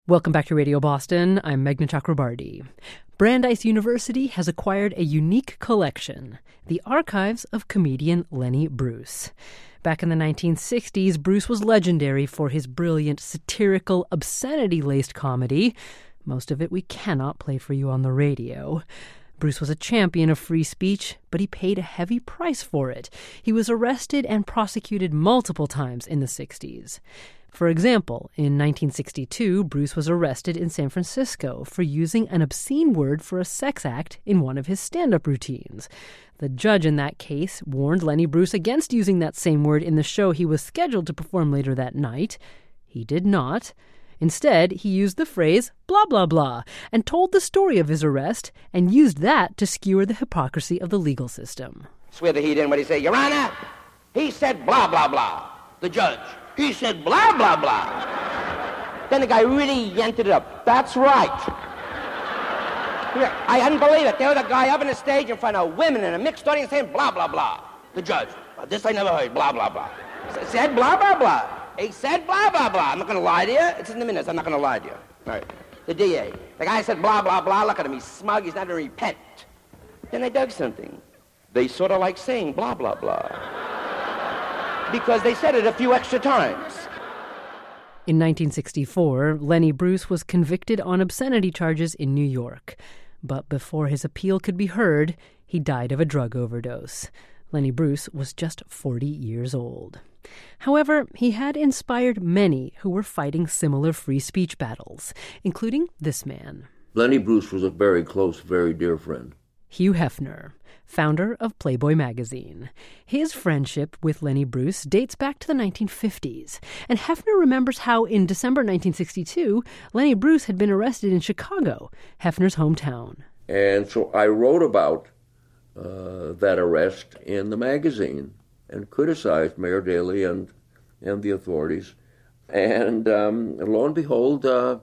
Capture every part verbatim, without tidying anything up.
Welcome back to Radio Boston. I'm Meghna Chakrabarty. Brandeis University has acquired a unique collection, the archives of comedian Lenny Bruce. Back in the nineteen sixties, Bruce was legendary for his brilliant, satirical, obscenity-laced comedy. Most of it we cannot play for you on the radio. Bruce was a champion of free speech, but he paid a heavy price for it. He was arrested and prosecuted multiple times in the sixties. For example, in nineteen sixty-two, Bruce was arrested in San Francisco for using an obscene word for a sex act in one of his stand-up routines. The judge in that case warned Lenny Bruce against using that same word in the show he was scheduled to perform later that night. He did not. Instead, he used the phrase blah, blah, blah, and told the story of his arrest and used that to skewer the hypocrisy of the legal system. Swear the heat in what he said. Your Honor, he said blah, blah, blah. The judge, he said blah, blah, blah. Then the guy really yanked it up. That's right. Here, I hadn't believe it. There was a guy up on the stage in front of women in a mixed audience saying blah, blah, blah. The judge, this I never heard, blah, blah, blah. Said blah, blah, blah. He said blah, blah, blah. I'm not going to lie to you. It's in the minutes. I'm not going to lie to you. All right. The D A. The guy said blah, blah, blah. Look at him. He's smug. He's not going to repent. Then they dug something. They sort of like saying blah, blah, blah. Because they said it a few extra times. In nineteen sixty-four, Lenny Bruce was convicted on obscenity charges in New York. But before his appeal could be heard, he died of a drug overdose. Lenny Bruce was just forty years old. However, he had inspired many who were fighting similar free speech battles, including this man. Lenny Bruce was a very close, very dear friend. Hugh Hefner, founder of Playboy magazine. His friendship with Lenny Bruce dates back to the nineteen fifties, and Hefner remembers how in December nineteen sixty-two, Lenny Bruce had been arrested in Chicago, Hefner's hometown. And so I wrote about uh, that arrest in the magazine and criticized Mayor Daley and and the authorities. And um, lo and behold, uh,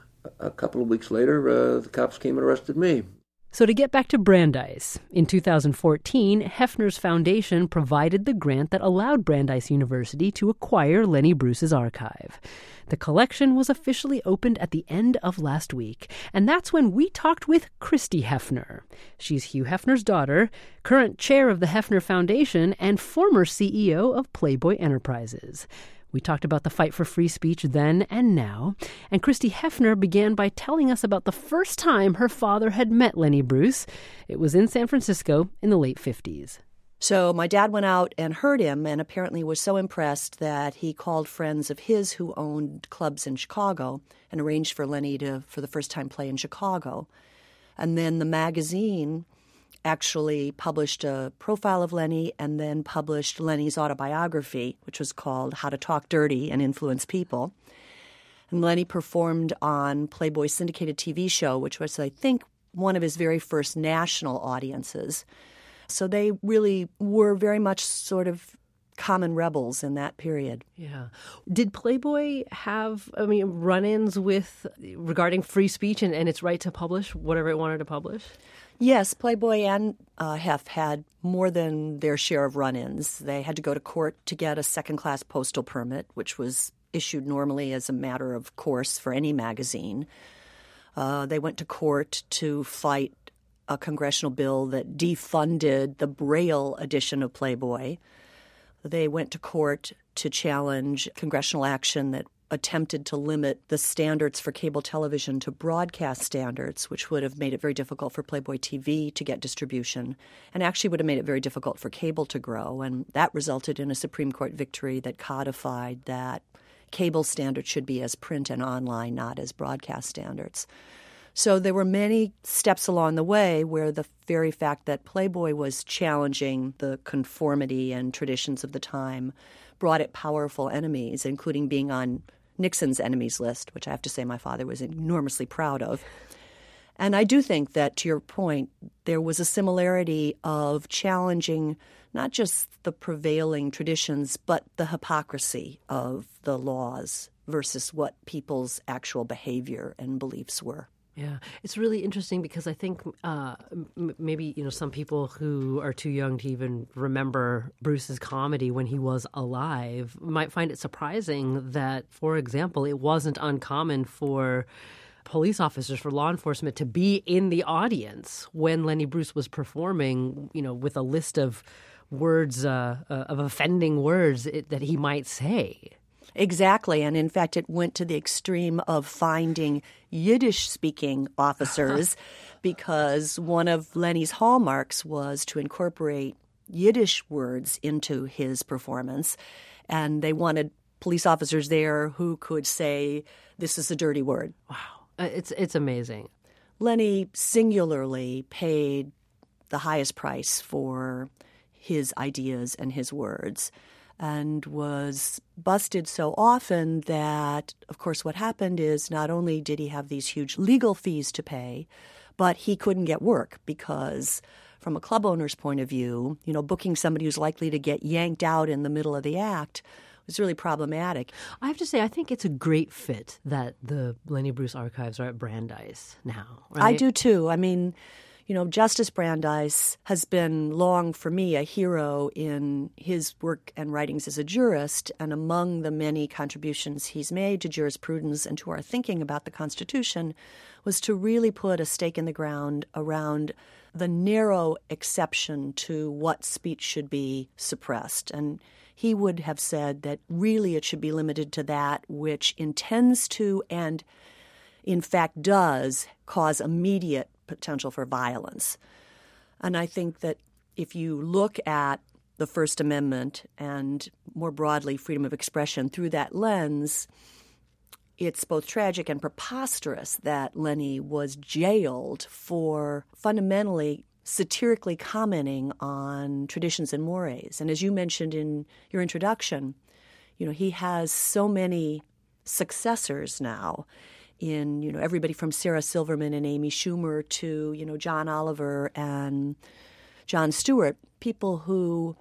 a couple of weeks later, uh, the cops came and arrested me. So to get back to Brandeis, in two thousand fourteen, Hefner's foundation provided the grant that allowed Brandeis University to acquire Lenny Bruce's archive. The collection was officially opened at the end of last week, and that's when we talked with Christy Hefner. She's Hugh Hefner's daughter, current chair of the Hefner Foundation, and former C E O of Playboy Enterprises. We talked about the fight for free speech then and now, and Christy Hefner began by telling us about the first time her father had met Lenny Bruce. It was in San Francisco in the late fifties. So my dad went out and heard him and apparently was so impressed that he called friends of his who owned clubs in Chicago and arranged for Lenny to, for the first time, play in Chicago. And then the magazine actually published a profile of Lenny and then published Lenny's autobiography, which was called How to Talk Dirty and Influence People. And Lenny performed on Playboy's syndicated T V show, which was, I think, one of his very first national audiences. So they really were very much sort of common rebels in that period. Yeah. Did Playboy have, I mean, run-ins with regarding free speech and, and its right to publish whatever it wanted to publish? Yes, Playboy and uh, Hef had more than their share of run-ins. They had to go to court to get a second-class postal permit, which was issued normally as a matter of course for any magazine. Uh, they went to court to fight a congressional bill that defunded the Braille edition of Playboy. They went to court to challenge congressional action that attempted to limit the standards for cable television to broadcast standards, which would have made it very difficult for Playboy T V to get distribution and actually would have made it very difficult for cable to grow. And that resulted in a Supreme Court victory that codified that cable standards should be as print and online, not as broadcast standards. So there were many steps along the way where the very fact that Playboy was challenging the conformity and traditions of the time brought it powerful enemies, including being on Nixon's enemies list, which I have to say my father was enormously proud of. And I do think that, to your point, there was a similarity of challenging not just the prevailing traditions, but the hypocrisy of the laws versus what people's actual behavior and beliefs were. Yeah, it's really interesting because I think uh, m- maybe, you know, some people who are too young to even remember Bruce's comedy when he was alive might find it surprising that, for example, it wasn't uncommon for police officers, for law enforcement to be in the audience when Lenny Bruce was performing, you know, with a list of words, uh, uh, of offending words it, that he might say. Exactly. And in fact, it went to the extreme of finding Yiddish-speaking officers because one of Lenny's hallmarks was to incorporate Yiddish words into his performance. And they wanted police officers there who could say, this is a dirty word. Wow. It's, it's amazing. Lenny singularly paid the highest price for his ideas and his words, and was busted so often that, of course, what happened is not only did he have these huge legal fees to pay, but he couldn't get work because from a club owner's point of view, you know, booking somebody who's likely to get yanked out in the middle of the act was really problematic. I have to say, I think it's a great fit that the Lenny Bruce archives are at Brandeis now. Right? I do too. I mean, you know, Justice Brandeis has been long, for me, a hero in his work and writings as a jurist, and among the many contributions he's made to jurisprudence and to our thinking about the Constitution was to really put a stake in the ground around the narrow exception to what speech should be suppressed. And he would have said that really it should be limited to that which intends to and, in fact, does cause immediate potential for violence. And I think that if you look at the First Amendment and more broadly freedom of expression through that lens, it's both tragic and preposterous that Lenny was jailed for fundamentally satirically commenting on traditions and mores. And as you mentioned in your introduction, you know, he has so many successors now in, you know, everybody from Sarah Silverman and Amy Schumer to, you know, John Oliver and Jon Stewart, people who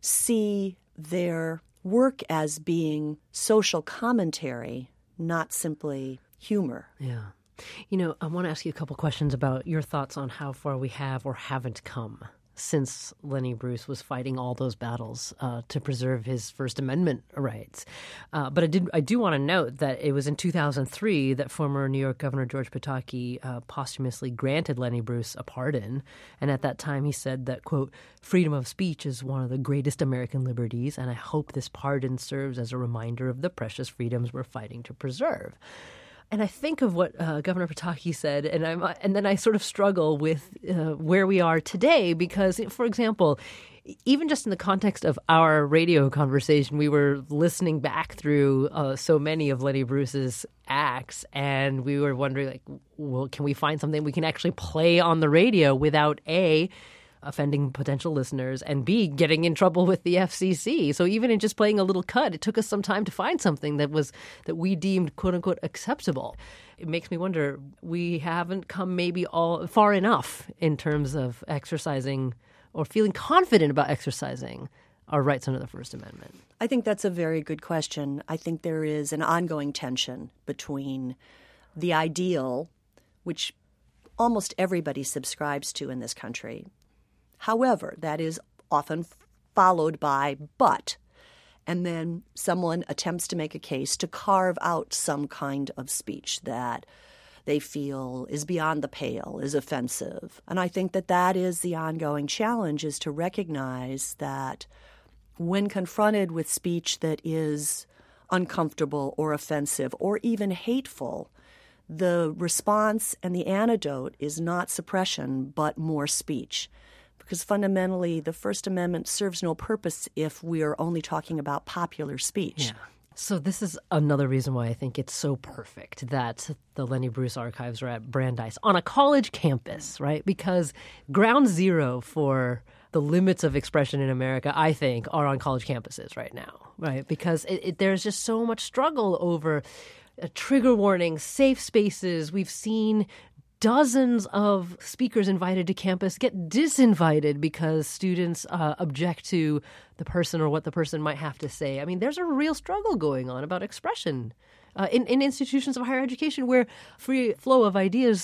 see their work as being social commentary, not simply humor. Yeah. You know, I want to ask you a couple questions about your thoughts on how far we have or haven't come since Lenny Bruce was fighting all those battles uh, to preserve his First Amendment rights. Uh, but I did, I do want to note that it was in two thousand three that former New York Governor George Pataki uh, posthumously granted Lenny Bruce a pardon. And at that time he said that, quote, freedom of speech is one of the greatest American liberties, and I hope this pardon serves as a reminder of the precious freedoms we're fighting to preserve. And I think of what uh, Governor Pataki said, and I'm, and then I sort of struggle with uh, where we are today because, for example, even just in the context of our radio conversation, we were listening back through uh, so many of Lenny Bruce's acts, and we were wondering, like, well, can we find something we can actually play on the radio without, A, offending potential listeners, and B, getting in trouble with the F C C. So even in just playing a little cut, it took us some time to find something that was that we deemed quote unquote acceptable. It makes me wonder, we haven't come maybe all far enough in terms of exercising or feeling confident about exercising our rights under the First Amendment. I think that's a very good question. I think there is an ongoing tension between the ideal, which almost everybody subscribes to in this country. However, that is often followed by but, and then someone attempts to make a case to carve out some kind of speech that they feel is beyond the pale, is offensive. And I think that that is the ongoing challenge, is to recognize that when confronted with speech that is uncomfortable or offensive or even hateful, the response and the antidote is not suppression but more speech. Because fundamentally, the First Amendment serves no purpose if we are only talking about popular speech. Yeah. So this is another reason why I think it's so perfect that the Lenny Bruce archives are at Brandeis on a college campus, right? Because ground zero for the limits of expression in America, I think, are on college campuses right now, right? Because it, it, there's just so much struggle over uh, trigger warnings, safe spaces. We've seen dozens of speakers invited to campus get disinvited because students uh, object to the person or what the person might have to say. I mean, there's a real struggle going on about expression uh, in, in institutions of higher education where free flow of ideas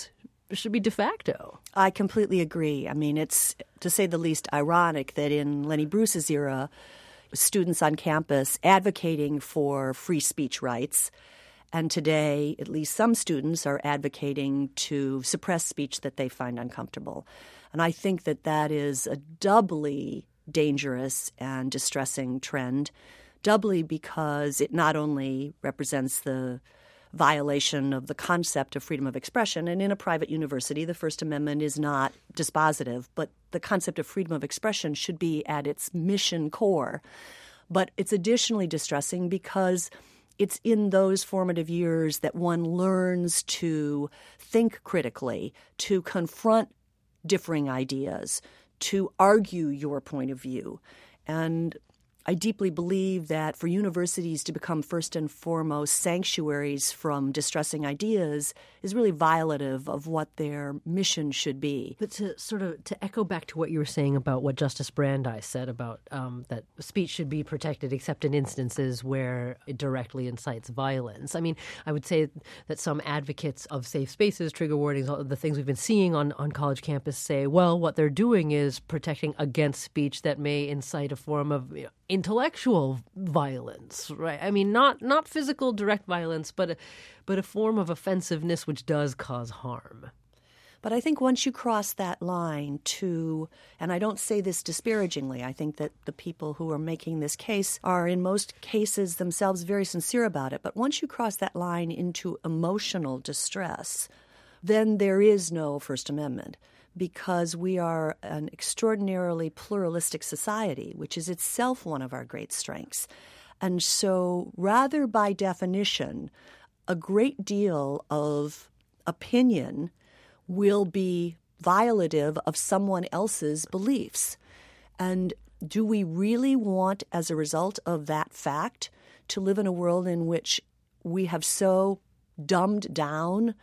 should be de facto. I completely agree. I mean, it's, to say the least, ironic that in Lenny Bruce's era, students on campus advocating for free speech rights, and today, at least some students are advocating to suppress speech that they find uncomfortable. And I think that that is a doubly dangerous and distressing trend, doubly because it not only represents the violation of the concept of freedom of expression, and in a private university, the First Amendment is not dispositive, but the concept of freedom of expression should be at its mission core. But it's additionally distressing because it's in those formative years that one learns to think critically, to confront differing ideas, to argue your point of view. And I deeply believe that for universities to become first and foremost sanctuaries from distressing ideas is really violative of what their mission should be. But to sort of to echo back to what you were saying about what Justice Brandeis said about um, that speech should be protected except in instances where it directly incites violence. I mean, I would say that some advocates of safe spaces, trigger warnings, all of the things we've been seeing on, on college campus say, well, what they're doing is protecting against speech that may incite a form of, you know, intellectual violence, right? I mean, not not physical direct violence, but a, but a form of offensiveness which does cause harm. But I think once you cross that line to, and I don't say this disparagingly, I think that the people who are making this case are in most cases themselves very sincere about it. But once you cross that line into emotional distress, then there is no First Amendment, because we are an extraordinarily pluralistic society, which is itself one of our great strengths. And so rather by definition, a great deal of opinion will be violative of someone else's beliefs. And do we really want, as a result of that fact, to live in a world in which we have so dumbed down,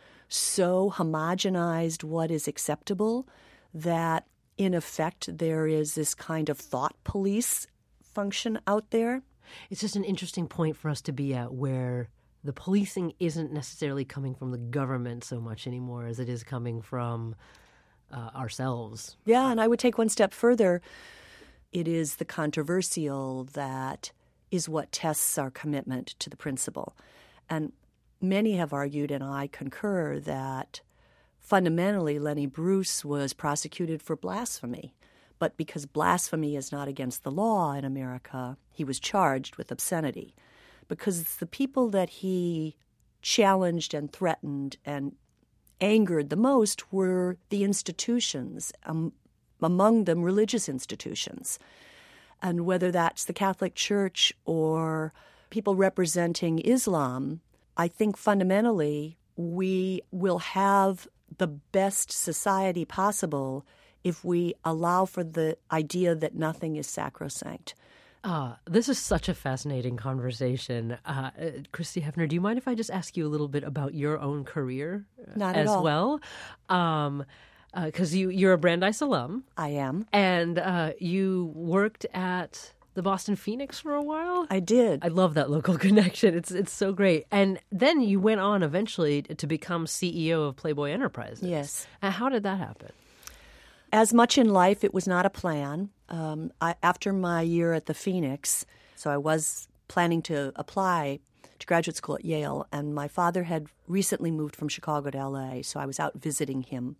so homogenized what is acceptable that, in effect, there is this kind of thought police function out there? It's just an interesting point for us to be at where the policing isn't necessarily coming from the government so much anymore as it is coming from uh, ourselves. Yeah, and I would take one step further. It is the controversial that is what tests our commitment to the principle. And many have argued, and I concur, that fundamentally Lenny Bruce was prosecuted for blasphemy. But because blasphemy is not against the law in America, he was charged with obscenity. Because the people that he challenged and threatened and angered the most were the institutions, um, among them religious institutions. And whether that's the Catholic Church or people representing Islam, I think fundamentally we will have the best society possible if we allow for the idea that nothing is sacrosanct. Uh, this is such a fascinating conversation. Uh, Christy Hefner, do you mind if I just ask you a little bit about your own career Not at as all. well? Um, because you, you're a Brandeis alum. I am. And uh, you worked at the Boston Phoenix for a while? I did. I love that local connection. It's it's so great. And then you went on eventually to become C E O of Playboy Enterprises. Yes. And how did that happen? As much in life, it was not a plan. Um, I, after my year at the Phoenix, so I was planning to apply to graduate school at Yale, and my father had recently moved from Chicago to L A, so I was out visiting him.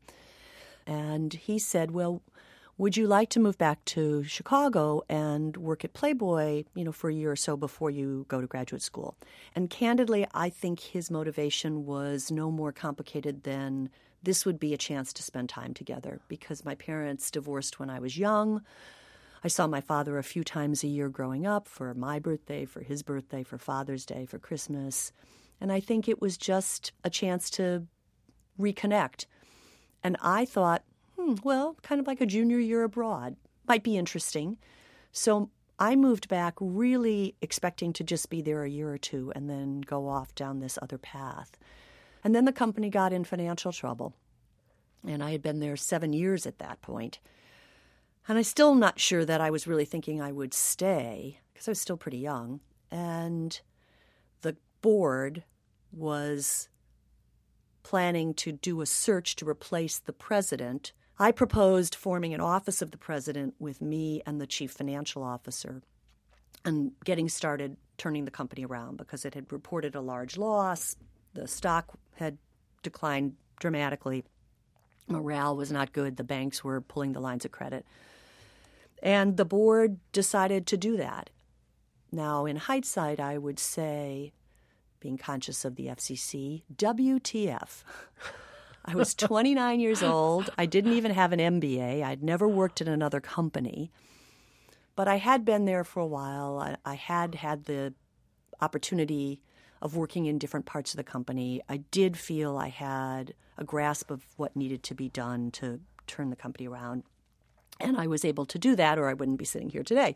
And he said, well, would you like to move back to Chicago and work at Playboy, you know, for a year or so before you go to graduate school? And candidly, I think his motivation was no more complicated than this would be a chance to spend time together, because my parents divorced when I was young. I saw my father a few times a year growing up, for my birthday, for his birthday, for Father's Day, for Christmas. And I think it was just a chance to reconnect. And I thought, hmm, well, kind of like a junior year abroad. Might be interesting. So I moved back really expecting to just be there a year or two and then go off down this other path. And then the company got in financial trouble. And I had been there seven years at that point. And I'm still not sure that I was really thinking I would stay, because I was still pretty young. And the board was planning to do a search to replace the president, I proposed forming an office of the president with me and the chief financial officer and getting started turning the company around because it had reported a large loss. The stock had declined dramatically. Morale was not good. The banks were pulling the lines of credit. And the board decided to do that. Now, in hindsight, I would say, being conscious of the F C C, W T F. I was twenty-nine years old. I didn't even have an M B A. I'd never worked in another company. But I had been there for a while. I, I had had the opportunity of working in different parts of the company. I did feel I had a grasp of what needed to be done to turn the company around. And I was able to do that, or I wouldn't be sitting here today.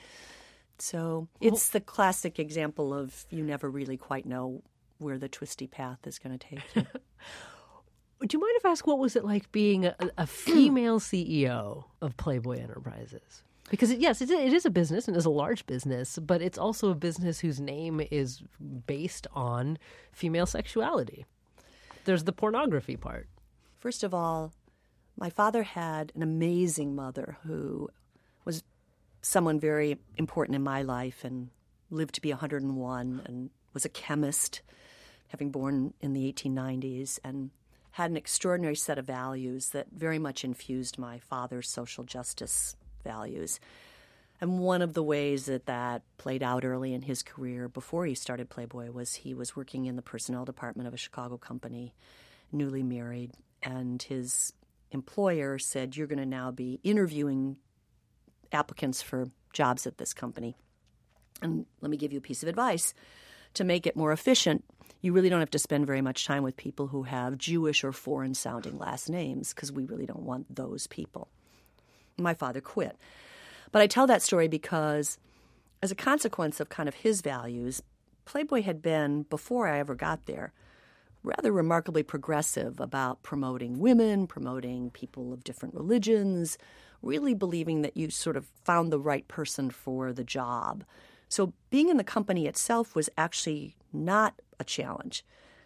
So it's the classic example of you never really quite know where the twisty path is going to take you. Do you mind if I ask what was it like being a, a female C E O of Playboy Enterprises? Because, it, yes, it, it is a business and it's a large business, but it's also a business whose name is based on female sexuality. There's the pornography part. First of all, my father had an amazing mother who was someone very important in my life and lived to be one hundred and one and was a chemist, having born in the eighteen nineties, and had an extraordinary set of values that very much infused my father's social justice values. And one of the ways that that played out early in his career before he started Playboy was he was working in the personnel department of a Chicago company, newly married, and his employer said, "You're going to now be interviewing applicants for jobs at this company. And let me give you a piece of advice. To make it more efficient, you really don't have to spend very much time with people who have Jewish or foreign-sounding last names because we really don't want those people." My father quit. But I tell that story because as a consequence of kind of his values, Playboy had been, before I ever got there, rather remarkably progressive about promoting women, promoting people of different religions, really believing that you sort of found the right person for the job. So being in the company itself was actually not a challenge.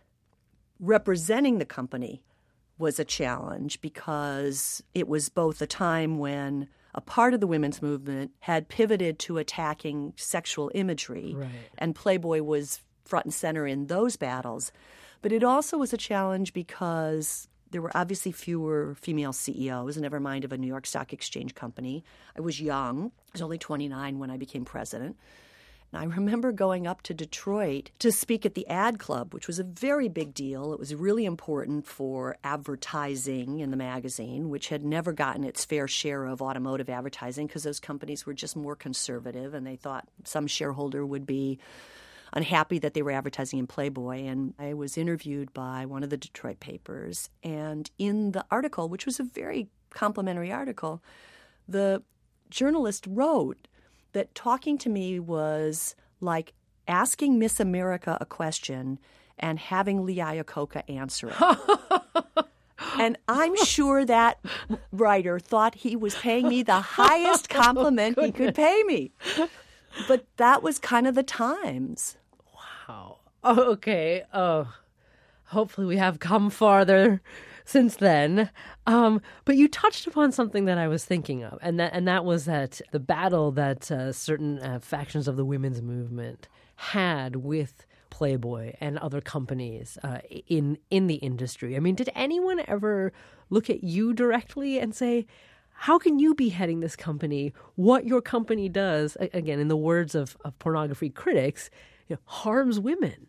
Representing the company was a challenge because it was both a time when a part of the women's movement had pivoted to attacking sexual imagery, right, and Playboy was front and center in those battles. But it also was a challenge because there were obviously fewer female C E Os, never mind of a New York Stock Exchange company. I was young. I was only twenty-nine when I became president. And I remember going up to Detroit to speak at the Ad Club, which was a very big deal. It was really important for advertising in the magazine, which had never gotten its fair share of automotive advertising because those companies were just more conservative, and they thought some shareholder would be unhappy that they were advertising in Playboy. And I was interviewed by one of the Detroit papers. And in the article, which was a very complimentary article, the journalist wrote that talking to me was like asking Miss America a question and having Lee Iacocca answer it. And I'm sure that writer thought he was paying me the highest compliment oh, he could pay me. But that was kind of the times. Wow. Oh, okay. Oh, hopefully we have come farther since then. Um, but you touched upon something that I was thinking of, and that and that was that the battle that uh, certain uh, factions of the women's movement had with Playboy and other companies uh, in in the industry. I mean, did anyone ever look at you directly and say, how can you be heading this company? What your company does, again, in the words of, of pornography critics, you know, harms women?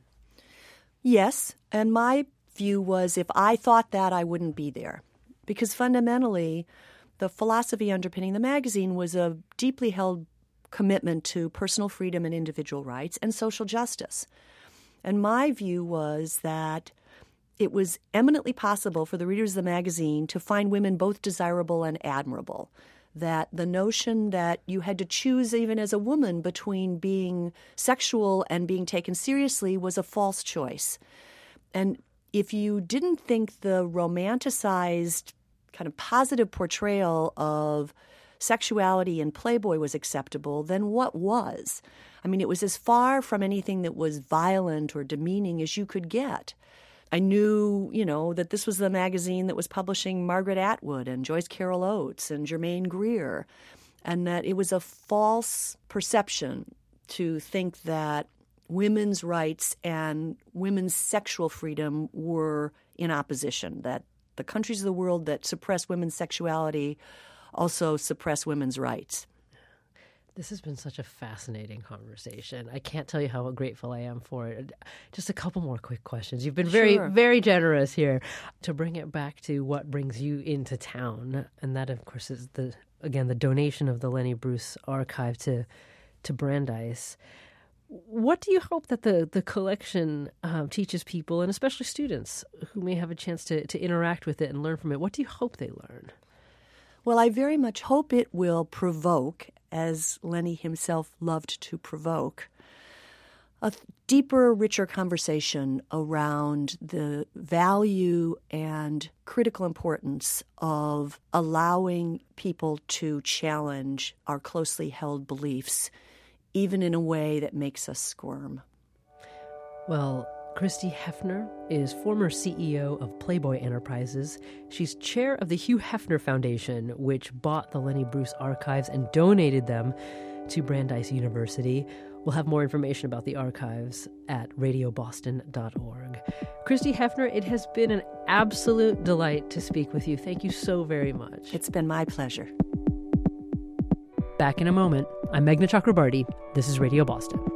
Yes, and my view was if I thought that, I wouldn't be there. Because fundamentally, the philosophy underpinning the magazine was a deeply held commitment to personal freedom and individual rights and social justice. And my view was that it was eminently possible for the readers of the magazine to find women both desirable and admirable. That the notion that you had to choose even as a woman between being sexual and being taken seriously was a false choice. And if you didn't think the romanticized kind of positive portrayal of sexuality in Playboy was acceptable, then what was? I mean, it was as far from anything that was violent or demeaning as you could get. I knew, you know, that this was the magazine that was publishing Margaret Atwood and Joyce Carol Oates and Germaine Greer, and that it was a false perception to think that women's rights and women's sexual freedom were in opposition, that the countries of the world that suppress women's sexuality also suppress women's rights. This has been such a fascinating conversation. I can't tell you how grateful I am for it. Just a couple more quick questions. You've been very, Sure. very generous here. To bring it back to what brings you into town, and that, of course, is the again the donation of the Lenny Bruce Archive to to Brandeis. What do you hope that the the collection um, teaches people, and especially students who may have a chance to to interact with it and learn from it? What do you hope they learn? Well, I very much hope it will provoke, as Lenny himself loved to provoke, a deeper, richer conversation around the value and critical importance of allowing people to challenge our closely held beliefs, even in a way that makes us squirm. Well, Christy Hefner is former C E O of Playboy Enterprises. She's chair of the Hugh Hefner Foundation, which bought the Lenny Bruce archives and donated them to Brandeis University. We'll have more information about the archives at radio boston dot org. Christy Hefner, it has been an absolute delight to speak with you. Thank you so very much. It's been my pleasure. Back in a moment. I'm Meghna Chakrabarty. This is Radio Boston.